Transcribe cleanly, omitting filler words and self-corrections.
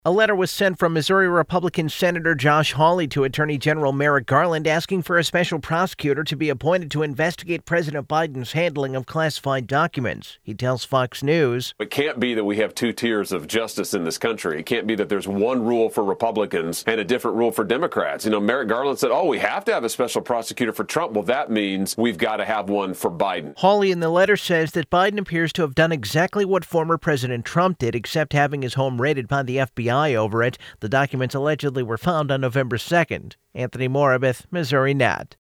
A letter was sent from Missouri Republican Senator Josh Hawley to Attorney General Merrick Garland asking for a special prosecutor to be appointed to investigate President Biden's handling of classified documents. He tells Fox News, "It can't be that we have two tiers of justice in this country. It can't be that there's one rule for Republicans and a different rule for Democrats. Merrick Garland said, we have to have a special prosecutor for Trump. Well, that means we've got to have one for Biden." Hawley in the letter says that Biden appears to have done exactly what former President Trump did, except having his home raided by the FBI over it. The documents allegedly were found on November 2nd. Anthony Morabith, Missouri Net.